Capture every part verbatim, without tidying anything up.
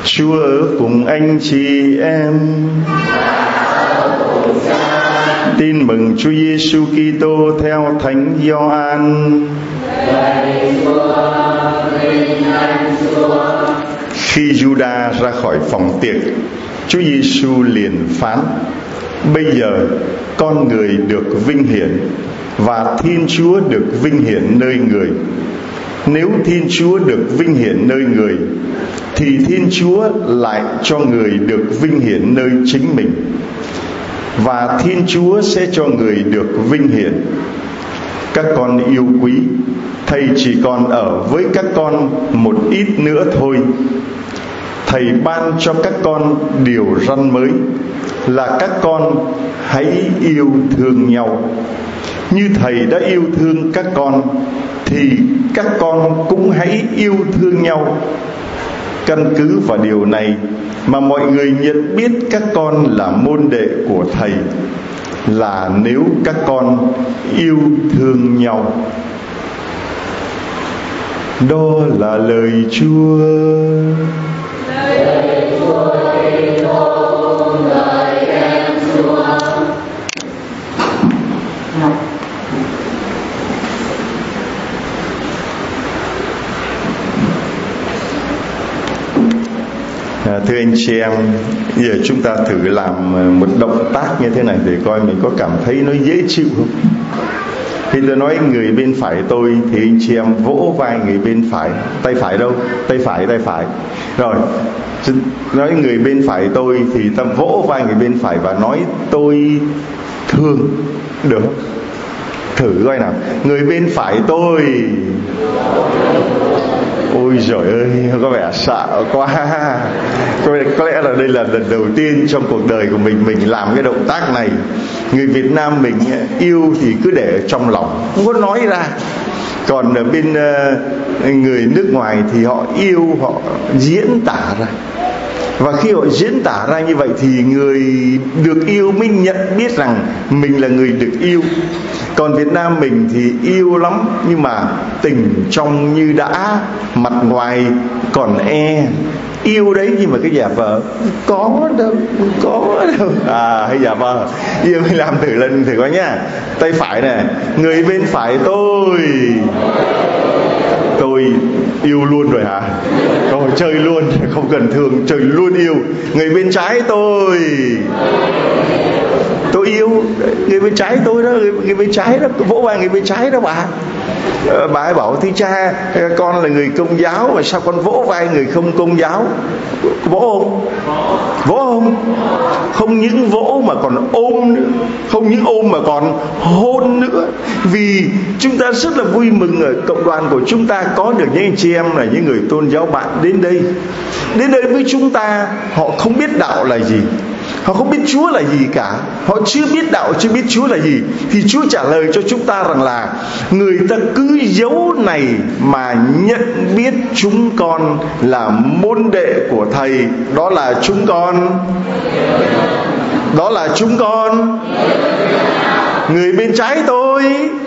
Chúa ở cùng anh chị em. Tin mừng Chúa Giêsu Kitô theo Thánh Gioan. Khi Giuđa ra khỏi phòng tiệc, Chúa Giêsu liền phán: bây giờ con người được vinh hiển và Thiên Chúa được vinh hiển nơi người. Nếu Thiên Chúa được vinh hiển nơi người, thì Thiên Chúa lại cho người được vinh hiển nơi chính mình, và Thiên Chúa sẽ cho người được vinh hiển. Các con yêu quý, Thầy chỉ còn ở với các con một ít nữa thôi. Thầy ban cho các con điều răn mới là các con hãy yêu thương nhau. Như Thầy đã yêu thương các con, thì các con cũng hãy yêu thương nhau. Căn cứ vào điều này mà mọi người nhận biết các con là môn đệ của Thầy, là nếu các con yêu thương nhau. Đó là lời Chúa. Lời Chúa Kitô, lời khen Chúa. À, thưa anh chị em, giờ chúng ta thử làm một động tác như thế này để coi mình có cảm thấy nó dễ chịu không. Khi tôi nói người bên phải tôi thì anh chị em vỗ vai người bên phải. Tay phải đâu? Tay phải, tay phải. Rồi, nói người bên phải tôi thì ta vỗ vai người bên phải và nói tôi thương. Được không? Thử coi nào. Người bên phải tôi. Ôi giời ơi, có vẻ sợ quá. Có lẽ là đây là lần đầu tiên trong cuộc đời của mình mình làm cái động tác này. Người Việt Nam mình yêu thì cứ để ở trong lòng, không có nói ra. Còn ở bên người nước ngoài thì họ yêu, họ diễn tả ra. Và khi họ diễn tả ra như vậy thì người được yêu mới nhận biết rằng mình là người được yêu. Còn Việt Nam mình thì yêu lắm, nhưng mà tình trong như đã, mặt ngoài còn e. Yêu đấy nhưng mà cái giả vờ có đâu, có đâu. À, hay giả vờ. Yêu mình làm thử lần thử coi nhá. Tay phải này, người bên phải tôi. Tôi yêu luôn rồi hả? Rồi chơi luôn, không cần thương, chơi luôn yêu. Người bên trái tôi. Tôi yêu người bên trái tôi đó, người bên trái đó, vỗ vai người bên trái đó bà. Bà ấy bảo: thưa cha, con là người Công giáo mà sao con vỗ vai người không Công giáo? Vỗ không? Vỗ không? Không những vỗ mà còn ôm nữa. Không những ôm mà còn hôn nữa. Vì chúng ta rất là vui mừng ở cộng đoàn của chúng ta có được những anh chị em là những người tôn giáo bạn đến đây. Đến đây với chúng ta, họ không biết đạo là gì, họ không biết Chúa là gì cả, họ chưa biết đạo, chưa biết Chúa là gì. Thì Chúa trả lời cho chúng ta rằng là người ta cứ dấu này mà nhận biết chúng con là môn đệ của Thầy. Đó là chúng con Đó là chúng con người bên trái tôi,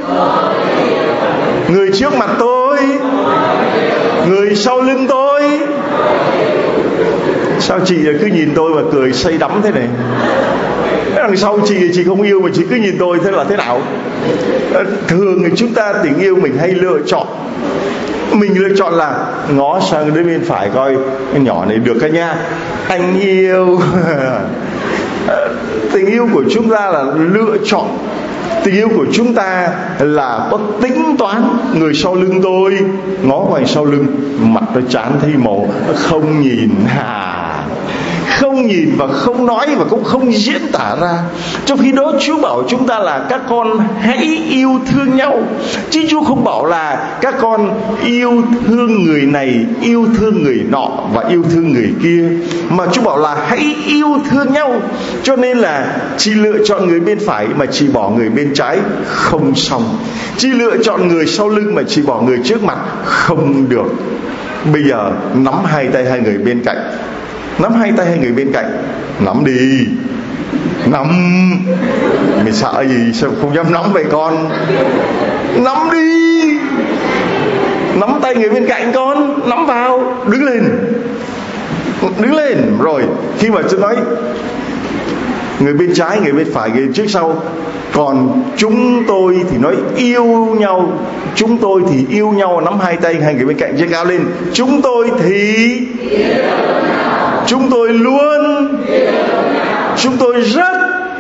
người trước mặt tôi, người sau lưng tôi. Sao chị cứ nhìn tôi mà cười say đắm thế này? Đằng sau chị thì chị không yêu mà chị cứ nhìn tôi, thế là thế nào? Thường thì chúng ta tình yêu mình hay lựa chọn. Mình lựa chọn là ngó sang đến bên phải coi cái nhỏ này được cái nha, anh yêu. Tình yêu của chúng ta là lựa chọn. Tình yêu của chúng ta là có tính toán. Người sau lưng tôi, ngó ngoài sau lưng, mặt nó chán thấy màu, không nhìn hà không nhìn và không nói và cũng không diễn tả ra. Trong khi đó Chúa bảo chúng ta là các con hãy yêu thương nhau, chứ Chúa không bảo là các con yêu thương người này, yêu thương người nọ và yêu thương người kia, mà Chúa bảo là hãy yêu thương nhau. Cho nên là chỉ lựa chọn người bên phải mà chỉ bỏ người bên trái không xong, chỉ lựa chọn người sau lưng mà chỉ bỏ người trước mặt không được. Bây giờ nắm hai tay hai người bên cạnh. Nắm hai tay hai người bên cạnh. Nắm đi. Nắm. Mày sợ gì? Sao không dám nắm vậy con? Nắm đi. Nắm tay người bên cạnh con. Nắm vào. Đứng lên. đứng lên. Rồi khi mà Chúa nói người bên trái, người bên phải, người trước sau, còn chúng tôi thì nói yêu nhau. Chúng tôi thì yêu nhau, nắm hai tay hai người bên cạnh giơ cao lên. Chúng tôi thì chúng tôi luôn, chúng tôi rất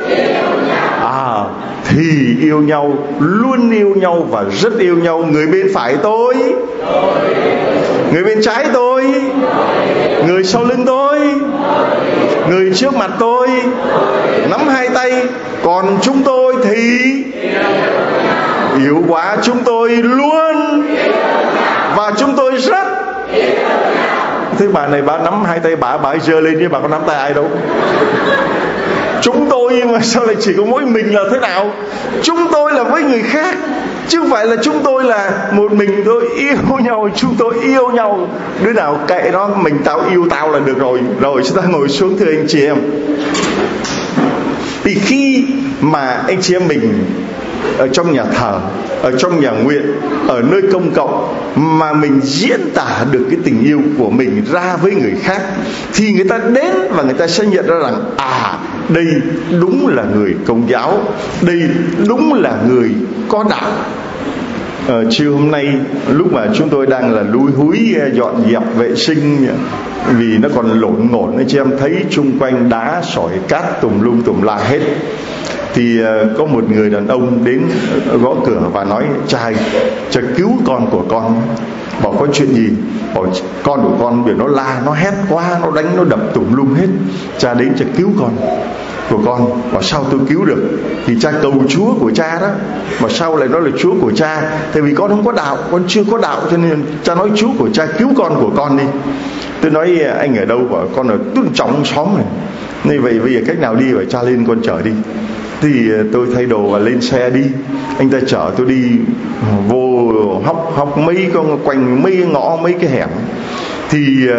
à thì yêu nhau, luôn yêu nhau và rất yêu nhau. Người bên phải tôi, người bên trái tôi, người sau lưng tôi, người trước mặt tôi, nắm hai tay. Còn chúng tôi thì yếu quá, chúng tôi luôn và chúng tôi rất. Thế bà này bà nắm hai tay bà, bà giơ lên chứ bà có nắm tay ai đâu. Chúng tôi mà sao lại chỉ có mỗi mình là thế nào? Chúng tôi là với người khác, chứ không phải là chúng tôi là một mình tôi yêu nhau. Chúng tôi yêu nhau, đứa nào kệ nó, mình tao yêu tao là được rồi. Rồi chúng ta ngồi xuống thưa anh chị em. Thì khi mà anh chị em mình ở trong nhà thờ, ở trong nhà nguyện, ở nơi công cộng mà mình diễn tả được cái tình yêu của mình ra với người khác, thì người ta đến và người ta sẽ nhận ra rằng à, đây đúng là người Công giáo, đây đúng là người có đạo. Ờ, chiều hôm nay lúc mà chúng tôi đang là lúi húi dọn dẹp vệ sinh vì nó còn lộn ngổn, anh chị em thấy chung quanh đá sỏi cát tùm lum tùm la hết, thì uh, có một người đàn ông đến gõ cửa và nói: trai, cha cứu con của con. Bảo có chuyện gì? Bảo con của con bởi nó la, nó hét quá, nó đánh, nó đập tùm lum hết. Cha đến cha cứu con của con. Bảo sao tôi cứu được? Thì cha cầu Chúa của cha đó. Mà sao lại nói là Chúa của cha? Tại vì con không có đạo, con chưa có đạo, cho nên cha nói Chúa của cha cứu con của con đi. Tôi nói anh ở đâu? Bảo con ở Tuân Trọng xóm này. Như vậy bây giờ cách nào đi? Bảo cha lên con chở đi. Thì tôi thay đồ và lên xe đi. Anh ta chở tôi đi vô hóc hóc mấy con quanh mấy ngõ mấy cái hẻm. Thì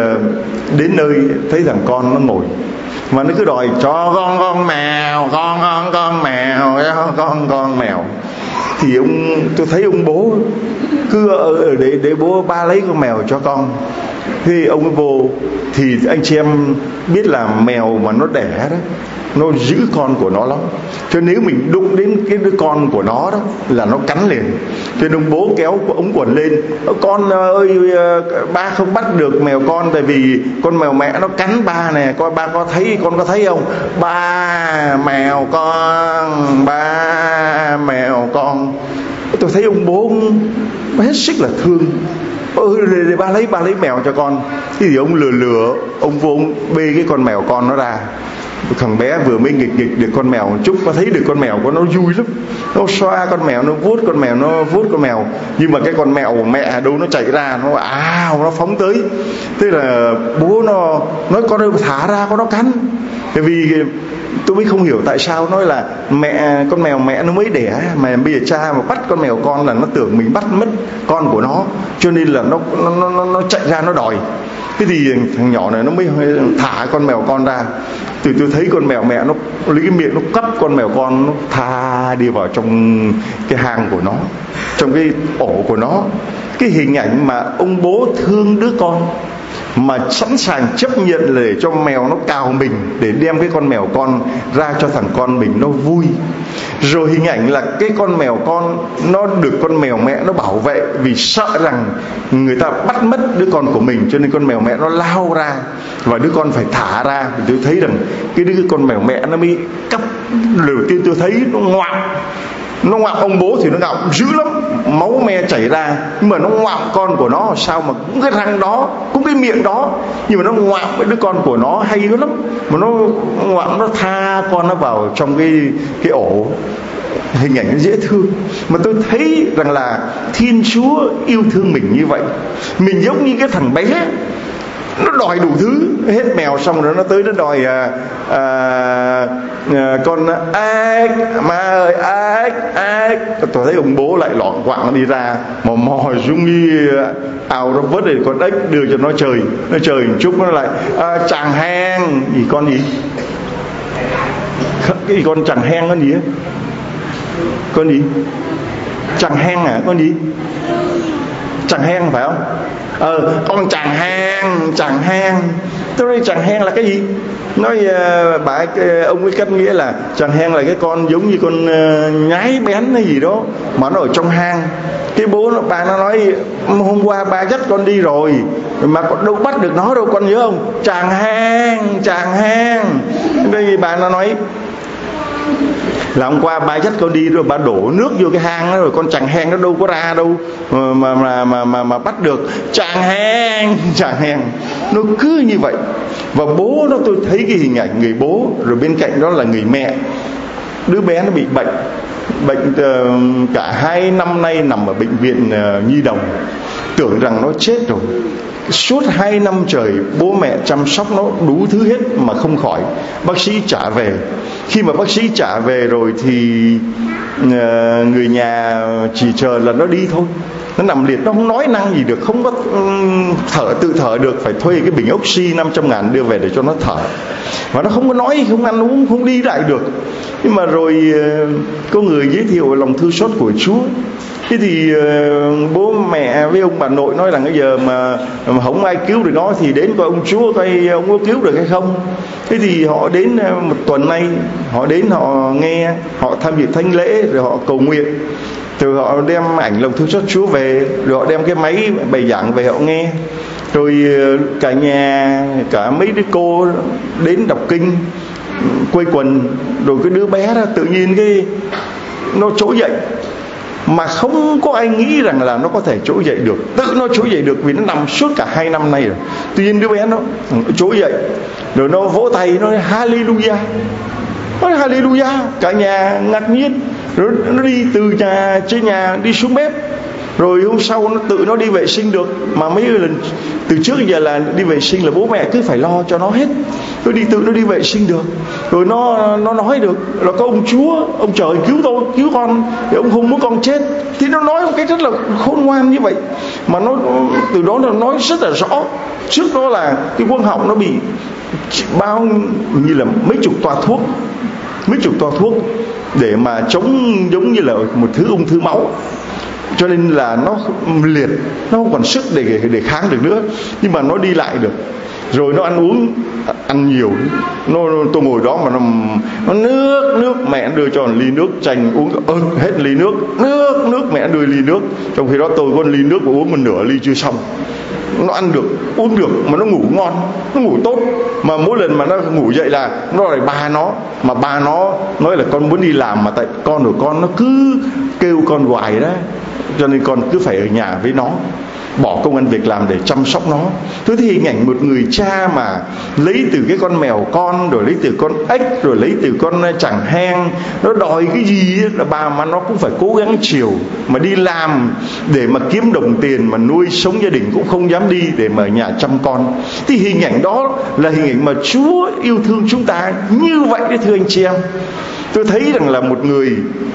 đến nơi thấy thằng con nó ngồi mà nó cứ đòi cho con con mèo, con con con mèo, con con mèo. Thì ông tôi thấy ông bố cứ ở để để bố ba lấy con mèo cho con. Thì ông ấy vô thì anh chị em biết là mèo mà nó đẻ đó, nó giữ con của nó lắm. Cho nếu mình đụng đến cái đứa con của nó đó là nó cắn liền. Cho nên ông bố kéo ống quần lên: con ơi, ba không bắt được mèo con tại vì con mèo mẹ nó cắn ba nè, con ba có thấy, con có thấy không? Ba mèo con, ba mèo con. Tôi thấy ông bố hết sức là thương. Ừ, để, để ba lấy ba lấy mèo cho con. Thì ông lừa lừa ông vô ông bê cái con mèo con nó ra. Thằng bé vừa mới nghịch nghịch được con mèo một chút, nó thấy được con mèo của nó vui lắm, nó xoa con mèo, nó vuốt con mèo, nó vuốt con mèo. Nhưng mà cái con mèo của mẹ đâu nó chạy ra, nó ào, nó phóng tới. Thế là bố nó nói con ơi thả ra, con nó cắn. Tại vì tôi mới không hiểu tại sao nói là mẹ con mèo mẹ nó mới đẻ, mà bây giờ cha mà bắt con mèo con là nó tưởng mình bắt mất con của nó, cho nên là nó nó nó, nó chạy ra nó đòi. Thế thì thằng nhỏ này nó mới thả con mèo con ra. Từ tôi thấy con mèo mẹ nó lấy cái miệng nó cắp con mèo con, nó tha đi vào trong cái hang của nó, trong cái ổ của nó. Cái hình ảnh mà ông bố thương đứa con mà sẵn sàng chấp nhận để cho mèo nó cào mình để đem cái con mèo con ra cho thằng con mình nó vui. Rồi hình ảnh là cái con mèo con nó được con mèo mẹ nó bảo vệ, vì sợ rằng người ta bắt mất đứa con của mình, cho nên con mèo mẹ nó lao ra và đứa con phải thả ra. Thì tôi thấy rằng cái đứa con mèo mẹ nó mới cắp. Đầu tiên tôi thấy nó ngoạm, nó ngoạm ông bố thì nó ngoạm dữ lắm, máu me chảy ra. Nhưng mà nó ngoạm con của nó sao mà cũng cái răng đó, cũng cái miệng đó, nhưng mà nó ngoạm với đứa con của nó hay lắm. Mà nó ngoạm, nó tha con nó vào trong cái cái ổ. Hình ảnh nó dễ thương. Mà tôi thấy rằng là Thiên Chúa yêu thương mình như vậy. Mình giống như cái thằng bé, nó đòi đủ thứ. Hết mèo xong rồi nó tới nó đòi à, à, à, con ếch, ma ơi ếch ếch. Tôi thấy ông bố lại lọn quạng nó đi ra, mò mò xuống đi ào nó vớt để con ếch đưa cho nó chơi. Nó chơi một chút nó lại à, chàng hang gì con gì, cái gì con chàng hang con gì ấy? Con gì chàng hang à, con gì Chàng hang phải không? Ờ, con chàng hang, chàng hang. Tôi nói chàng hang là cái gì? Nói uh, bà ông ấy cách nghĩa là chàng hang là cái con giống như con uh, nhái bén hay gì đó mà nó ở trong hang. Cái bố nó, bà nó nói hôm qua ba dắt con đi rồi mà con đâu bắt được nó đâu, con nhớ không? Chàng hang, chàng hang. Đây bà nó nói là hôm qua ba dắt con đi rồi bà đổ nước vô cái hang đó, rồi con chàng hang nó đâu có ra đâu mà mà mà mà, mà bắt được. Chàng hang, chàng hang. Nó cứ như vậy. Và bố nó, tôi thấy cái hình ảnh người bố, rồi bên cạnh đó là người mẹ. Đứa bé nó bị bệnh, bệnh uh, cả hai năm nay nằm ở bệnh viện uh, nhi đồng, tưởng rằng nó chết rồi. Suốt hai năm trời bố mẹ chăm sóc nó đủ thứ hết mà không khỏi. Bác sĩ trả về. Khi mà bác sĩ trả về rồi thì uh, người nhà chỉ chờ là nó đi thôi. Nó nằm liệt, nó không nói năng gì được, không có um, thở, tự thở được. Phải thuê cái bình oxy năm trăm ngàn đưa về để cho nó thở. Và nó không có nói, không ăn uống, không đi lại được. Nhưng mà rồi uh, có người giới thiệu lòng thương xót của Chúa. Thế thì uh, bố mẹ với ông bà nội nói là bây giờ mà, mà không ai cứu được nó thì đến coi ông Chúa coi ông có cứu được hay không. Thế thì họ đến uh, một tuần nay, họ đến họ nghe, họ tham dự thánh lễ, rồi họ cầu nguyện, rồi họ đem ảnh lòng thương xót Chúa về, rồi họ đem cái máy bài giảng về họ nghe. Rồi uh, cả nhà, cả mấy đứa cô đến đọc kinh, quây quần. Rồi cái đứa bé đó tự nhiên cái nó trỗi dậy, mà không có ai nghĩ rằng là nó có thể trỗi dậy được. Tự nó trỗi dậy được vì nó nằm suốt cả hai năm nay rồi. Tuy nhiên đứa bé nó trỗi dậy, rồi nó vỗ tay, nó nói Hallelujah, nó nói Hallelujah. Cả nhà ngạc nhiên. Rồi nó đi từ nhà trên nhà đi xuống bếp. Rồi hôm sau nó tự nó đi vệ sinh được. Mà mấy lần từ trước giờ là đi vệ sinh là bố mẹ cứ phải lo cho nó hết. Nó đi tự nó đi vệ sinh được. Rồi nó nó nói được là có ông Chúa, ông trời cứu tôi, cứu con, thì ông không muốn con chết. Thì nó nói một cái rất là khôn ngoan như vậy. Mà nó từ đó nó nói rất là rõ. Trước đó là cái quầng họng nó bị bao như là mấy chục toa thuốc, mấy chục toa thuốc để mà chống, giống như là một thứ ung thư máu. Cho nên là nó liệt, nó không còn sức để để kháng được nữa. Nhưng mà nó đi lại được. Rồi nó ăn uống, ăn nhiều. Nó, tôi ngồi đó mà nó, nó nước, nước mẹ đưa cho một ly nước chanh uống, ơ hết ly nước, nước, nước mẹ đưa ly nước. Trong khi đó tôi có ly nước và uống một nửa ly chưa xong. Nó ăn được, uống được, mà nó ngủ ngon, nó ngủ tốt. Mà mỗi lần mà nó ngủ dậy là nó lại ba nó. Mà ba nó nói là con muốn đi làm, mà tại con của con nó cứ kêu con hoài đó, cho nên con cứ phải ở nhà với nó, bỏ công ăn việc làm để chăm sóc nó. Tôi thấy hình ảnh một người cha mà lấy từ cái con mèo con, rồi lấy từ con ếch, rồi lấy từ con chàng hang, nó đòi cái gì là bà mà nó cũng phải cố gắng chiều, mà đi làm để mà kiếm đồng tiền mà nuôi sống gia đình cũng không dám đi để mà ở nhà chăm con. Thì hình ảnh đó là hình ảnh mà Chúa yêu thương chúng ta như vậy đấy, thưa anh chị em. Tôi thấy rằng là một người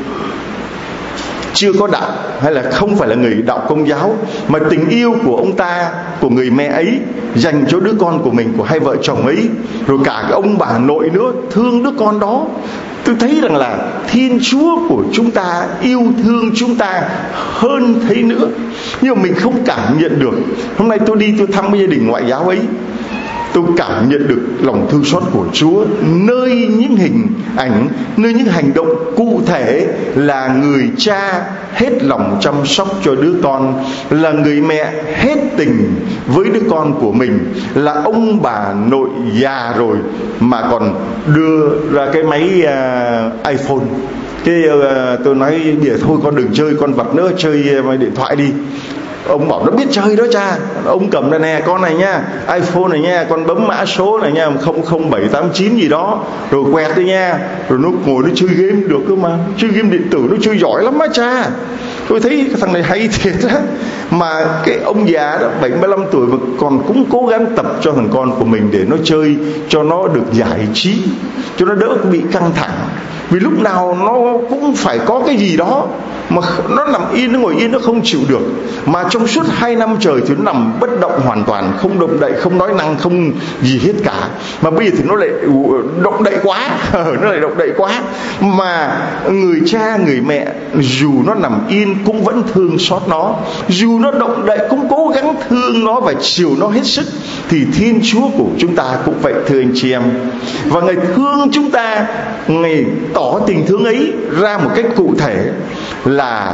chưa có đạo, hay là không phải là người đạo Công giáo, mà tình yêu của ông ta, của người mẹ ấy dành cho đứa con của mình, của hai vợ chồng ấy, rồi cả cái ông bà nội nữa thương đứa con đó. Tôi thấy rằng là Thiên Chúa của chúng ta yêu thương chúng ta hơn thế nữa. Nhưng mà mình không cảm nhận được. Hôm nay tôi đi tôi thăm cái gia đình ngoại giáo ấy, tôi cảm nhận được lòng thương xót của Chúa nơi những hình ảnh, nơi những hành động cụ thể. Là người cha hết lòng chăm sóc cho đứa con, là người mẹ hết tình với đứa con của mình, là ông bà nội già rồi mà còn đưa ra cái máy uh, iPhone. Cái uh, tôi nói bây giờ thôi con đừng chơi con vật nữa, chơi uh, điện thoại đi. Ông bảo nó biết chơi đó cha. Ông cầm ra nè, con này nha, iPhone này nha, con bấm mã số này nha, không không bảy tám chín gì đó, rồi quẹt đi nha. Rồi nó ngồi nó chơi game được cơ mà. Chơi game điện tử nó chơi giỏi lắm á cha. Tôi thấy cái thằng này hay thiệt á. Mà cái ông già đó bảy mươi lăm tuổi mà còn cũng cố gắng tập cho thằng con của mình để nó chơi, cho nó được giải trí, cho nó đỡ bị căng thẳng. Vì lúc nào nó cũng phải có cái gì đó mà nó nằm yên, nó ngồi yên, nó không chịu được. Mà trong suốt hai năm trời thì nó nằm bất động hoàn toàn, không động đậy, không nói năng, không gì hết cả. Mà bây giờ thì nó lại động đậy quá, nó lại động đậy quá. Mà người cha, người mẹ dù nó nằm yên cũng vẫn thương xót nó, dù nó động đậy cũng cố gắng thương nó và chiều nó hết sức. Thì Thiên Chúa của chúng ta cũng vậy, thưa anh chị em. Và Ngài thương chúng ta, Ngài tỏ tình thương ấy ra một cách cụ thể là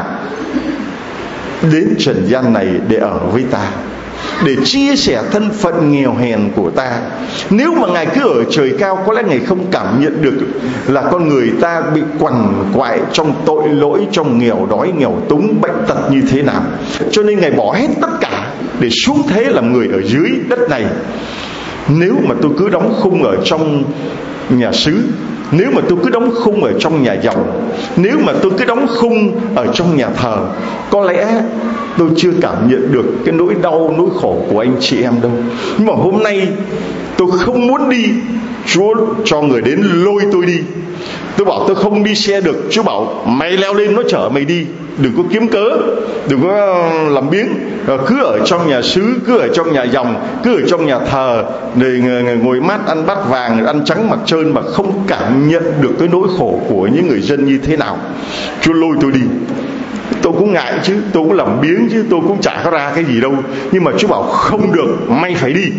đến trần gian này để ở với ta, để chia sẻ thân phận nghèo hèn của ta. Nếu mà Ngài cứ ở trời cao, có lẽ Ngài không cảm nhận được là con người ta bị quằn quại trong tội lỗi, trong nghèo đói, nghèo túng, bệnh tật như thế nào. Cho nên Ngài bỏ hết tất cả để xuống thế làm người ở dưới đất này. Nếu mà tôi cứ đóng khung ở trong nhà xứ, nếu mà tôi cứ đóng khung ở trong nhà giàu, nếu mà tôi cứ đóng khung ở trong nhà thờ, có lẽ tôi chưa cảm nhận được cái nỗi đau, nỗi khổ của anh chị em đâu. Nhưng mà hôm nay tôi không muốn đi, Chúa cho người đến lôi tôi đi. Tôi bảo tôi không đi xe được, Chúa bảo mày leo lên nó chở mày đi. Đừng có kiếm cớ, đừng có làm biếng, cứ ở trong nhà xứ, cứ ở trong nhà dòng, cứ ở trong nhà thờ để ngồi mát ăn bát vàng, ăn trắng mặc trơn mà không cảm nhận được cái nỗi khổ của những người dân như thế nào. Chúa lôi tôi đi. Tôi cũng ngại chứ, tôi cũng làm biếng chứ, tôi cũng chả có ra cái gì đâu. Nhưng mà Chúa bảo không được, mày phải đi,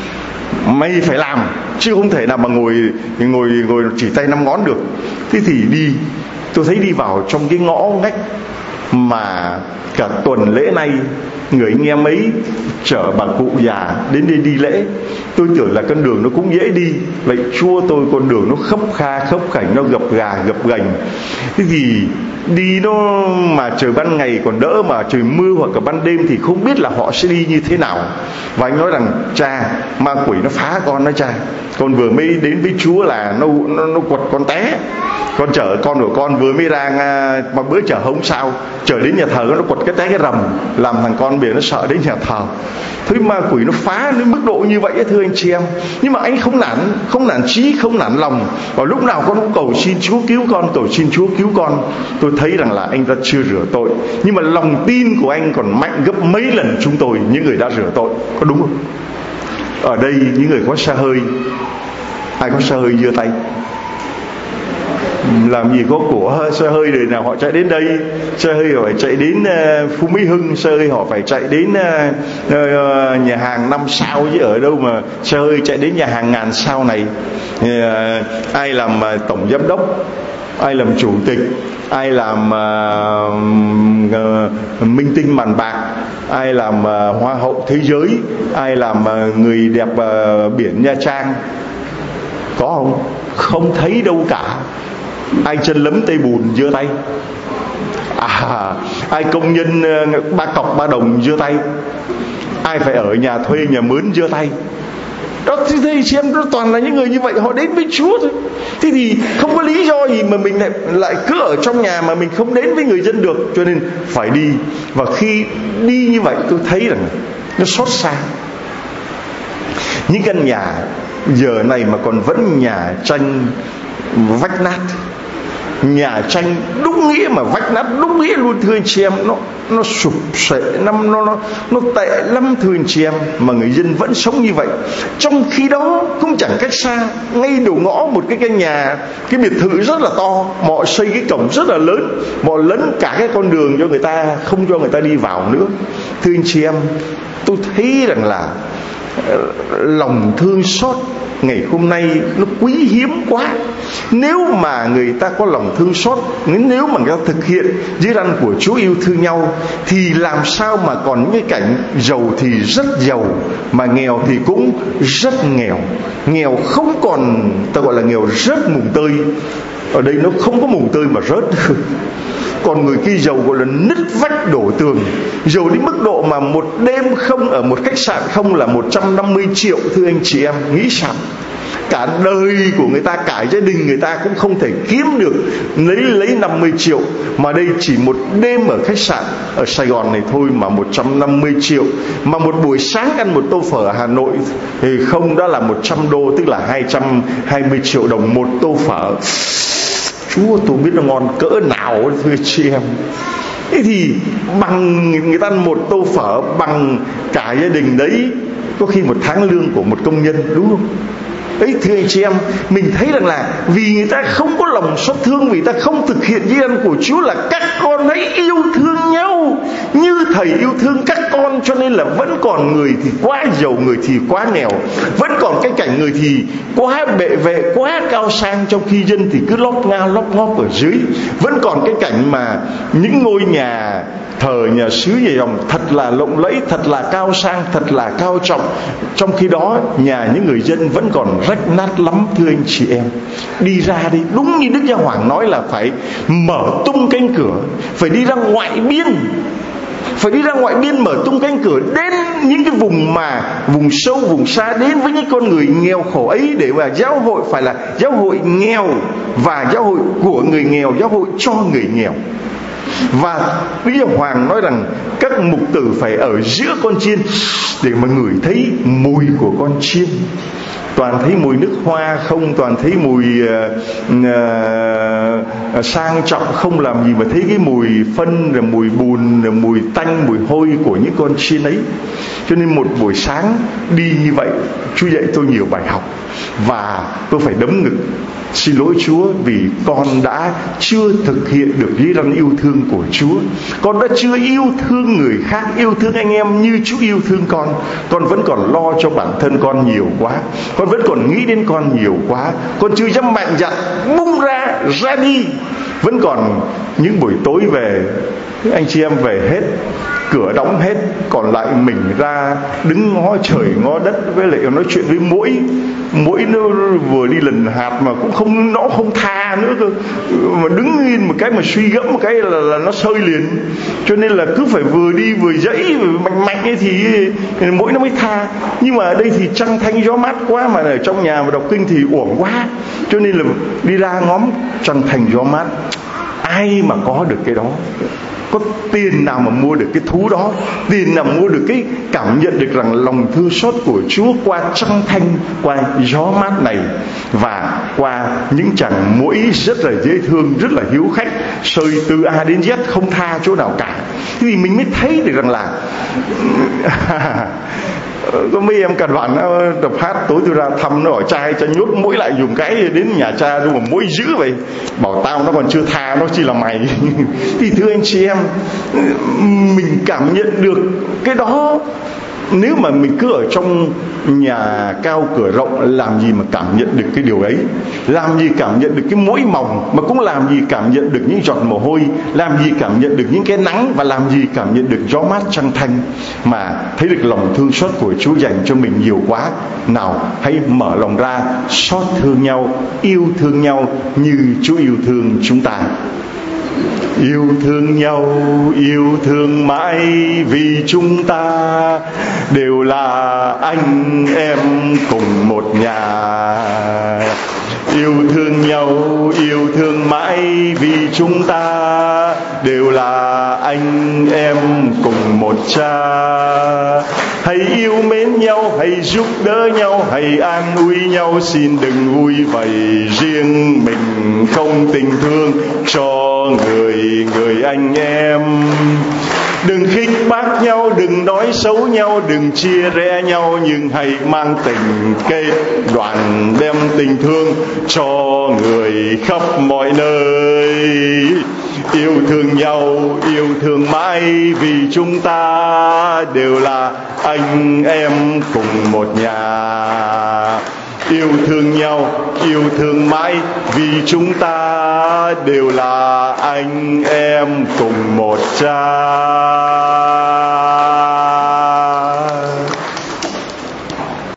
mày phải làm, chứ không thể nào mà ngồi ngồi ngồi chỉ tay năm ngón được. Thế thì đi. Tôi thấy đi vào trong cái ngõ ngách mà cả tuần lễ nay người anh em ấy chở bà cụ già đến đây đi lễ. Tôi tưởng là con đường nó cũng dễ đi. Vậy Chúa tôi, con đường nó khấp kha khấp khảnh, nó gập gà gập ghềnh. Thế thì đi nó mà trời ban ngày còn đỡ, mà trời mưa hoặc cả ban đêm thì không biết là họ sẽ đi như thế nào. Và anh nói rằng cha, ma quỷ nó phá con đó cha. Con vừa mới đến với Chúa là nó nó, nó quật con té. Con chở con của con vừa mới ra, mà bữa chở không sao, chở đến nhà thờ nó quật cái té cái rầm, làm thằng con biển nó sợ đến nhà thờ. Thế ma quỷ nó phá đến mức độ như vậy ấy, thưa anh chị em. Nhưng mà anh không nản, không nản chí, không nản lòng. Và lúc nào con cũng cầu xin Chúa cứu con, cầu xin Chúa cứu con. Tôi thấy rằng là anh ta chưa rửa tội, nhưng mà lòng tin của anh còn mạnh gấp mấy lần chúng tôi, những người đã rửa tội. Có đúng không? Ở đây những người có xe hơi, ai có xe hơi giơ tay. Làm gì có của xe hơi đời nào họ chạy đến đây. Xe hơi họ phải chạy đến uh, Phú Mỹ Hưng, xe hơi họ phải chạy đến uh, uh, nhà hàng năm sao, chứ ở đâu mà xe hơi chạy đến nhà hàng ngàn sao này. uh, Ai làm uh, tổng giám đốc, ai làm chủ tịch, ai làm uh, uh, minh tinh màn bạc, ai làm uh, hoa hậu thế giới, ai làm uh, người đẹp uh, biển Nha Trang. Có không? Không thấy đâu cả. Ai chân lấm tay bùn giơ tay. À, ai công nhân ba cọc ba đồng giơ tay. Ai phải ở nhà thuê nhà mướn giơ tay. Đó thì xem nó toàn là những người như vậy, họ đến với Chúa thôi. Thế thì không có lý do gì mà mình lại, lại cứ ở trong nhà mà mình không đến với người dân được. Cho nên phải đi. Và khi đi như vậy tôi thấy rằng nó xót xa. Những căn nhà giờ này mà còn vẫn nhà tranh vách nát, nhà tranh đúng nghĩa mà vách nát đúng nghĩa luôn, thưa anh chị em. Nó nó sụp sệ, nó nó nó tệ lắm, thưa anh chị em. Mà người dân vẫn sống như vậy. Trong khi đó cũng chẳng cách xa, ngay đầu ngõ một cái căn nhà, cái biệt thự rất là to, họ xây cái cổng rất là lớn, họ lấn cả cái con đường cho người ta, không cho người ta đi vào nữa. Thưa anh chị em, tôi thấy rằng là lòng thương xót ngày hôm nay nó quý hiếm quá. Nếu mà người ta có lòng thương xót, nếu mà người ta thực hiện dưới răn của Chúa yêu thương nhau, thì làm sao mà còn những cái cảnh giàu thì rất giàu, mà nghèo thì cũng rất nghèo. Nghèo không còn, ta gọi là nghèo rớt mùng tơi. Ở đây nó không có mùng tơi mà rớt. Còn người kia giàu gọi là nứt vách đổ tường. Giàu đến mức độ mà một đêm không ở một khách sạn không là một trăm năm mươi triệu, thưa anh chị em. Nghĩ sao? Cả đời của người ta, cả gia đình người ta cũng không thể kiếm được lấy lấy năm mươi triệu. Mà đây chỉ một đêm ở khách sạn ở Sài Gòn này thôi mà một trăm năm mươi triệu. Mà một buổi sáng ăn một tô phở ở Hà Nội thì không đã là một trăm đô, tức là hai trăm hai mươi triệu đồng một tô phở. Chúa tôi biết nó ngon cỡ nào thưa chị em. Thế thì bằng người ta một tô phở bằng cả gia đình đấy có khi một tháng lương của một công nhân, đúng không? Ấy thưa anh chị em, mình thấy rằng là vì người ta không có lòng xót thương, vì ta không thực hiện di ân của Chúa là các con hãy yêu thương nhau như Thầy yêu thương các con, cho nên là vẫn còn người thì quá giàu, người thì quá nghèo, vẫn còn cái cảnh người thì quá bệ vệ, quá cao sang, trong khi dân thì cứ lóp nga lóp ngóp ở dưới. Vẫn còn cái cảnh mà những ngôi nhà thờ nhà xứ nhà dòng thật là lộng lẫy, thật là cao sang, thật là cao trọng, trong khi đó nhà những người dân vẫn còn rách nát lắm thưa anh chị em. Đi ra đi, đúng như Đức Giáo Hoàng nói là phải mở tung cánh cửa, phải đi ra ngoại biên, phải đi ra ngoại biên mở tung cánh cửa đến những cái vùng mà vùng sâu vùng xa, đến với những con người nghèo khổ ấy, để mà giáo hội phải là giáo hội nghèo và giáo hội của người nghèo, giáo hội cho người nghèo. Và Đức Giáo Hoàng nói rằng các mục tử phải ở giữa con chiên để mà ngửi thấy mùi của con chiên. Toàn thấy mùi nước hoa không, toàn thấy mùi uh, uh, sang trọng không, làm gì mà thấy cái mùi phân, rồi mùi bùn, rồi mùi tanh, mùi hôi của những con chiên ấy. Cho nên một buổi sáng đi như vậy, Chúa dạy tôi nhiều bài học, và tôi phải đấm ngực xin lỗi Chúa vì con đã chưa thực hiện được lý răn yêu thương của Chúa. Con đã chưa yêu thương người khác, yêu thương anh em như Chúa yêu thương con. Con vẫn còn lo cho bản thân con nhiều quá, con vẫn còn nghĩ đến con nhiều quá, con chưa dám mạnh dạn bung ra ra đi. Vẫn còn những buổi tối về, anh chị em về hết, cửa đóng hết, còn lại mình ra đứng ngó trời ngó đất, với lại nói chuyện với muỗi. Muỗi nó vừa đi lần hạt mà cũng không, nó không tha nữa cơ, mà đứng yên một cái mà suy gẫm một cái là, là nó sơi liền. Cho nên là cứ phải vừa đi vừa dãy vừa mạnh mạnh ấy thì muỗi nó mới tha. Nhưng mà ở đây thì trăng thanh gió mát quá, mà ở trong nhà mà đọc kinh thì uổng quá, cho nên là đi ra ngóm trăng thanh gió mát. Ai mà có được cái đó? Có tiền nào mà mua được cái thú đó? Tiền nào mua được cái cảm nhận được rằng lòng thương xót của Chúa qua trăng thanh, qua gió mát này, và qua những chàng muỗi rất là dễ thương, rất là hiếu khách, sơi từ A đến Z không tha chỗ nào cả. Thế thì mình mới thấy được rằng là có mấy em cả đoàn tập hát, tối tôi ra thăm nó, hỏi trai cho nhốt muỗi lại dùng cái, đến nhà cha đâu mà muỗi dữ vậy, bảo tao nó còn chưa tha, nó chỉ là mày. Thì thưa anh chị em, mình cảm nhận được cái đó. Nếu mà mình cứ ở trong nhà cao cửa rộng, làm gì mà cảm nhận được cái điều ấy? Làm gì cảm nhận được cái muỗi mỏng, mà cũng làm gì cảm nhận được những giọt mồ hôi, làm gì cảm nhận được những cái nắng, và làm gì cảm nhận được gió mát trăng thanh, mà thấy được lòng thương xót của Chúa dành cho mình nhiều quá. Nào, hãy mở lòng ra, xót thương nhau, yêu thương nhau như Chúa yêu thương chúng ta. Yêu thương nhau, yêu thương mãi, vì chúng ta đều là anh em cùng một nhà. Yêu thương nhau, yêu thương mãi, vì chúng ta đều là anh em cùng một cha. Hãy yêu mến nhau, hãy giúp đỡ nhau, hãy an ủi nhau, xin đừng vui vầy riêng mình, không tình thương cho người người anh em. Đừng khích bác nhau, đừng nói xấu nhau, đừng chia rẽ nhau, nhưng hãy mang tình kết đoàn, đem tình thương cho người khắp mọi nơi. Yêu thương nhau, yêu thương mãi, vì chúng ta đều là anh em cùng một nhà. Yêu thương nhau, yêu thương mãi, vì chúng ta đều là anh em cùng một cha.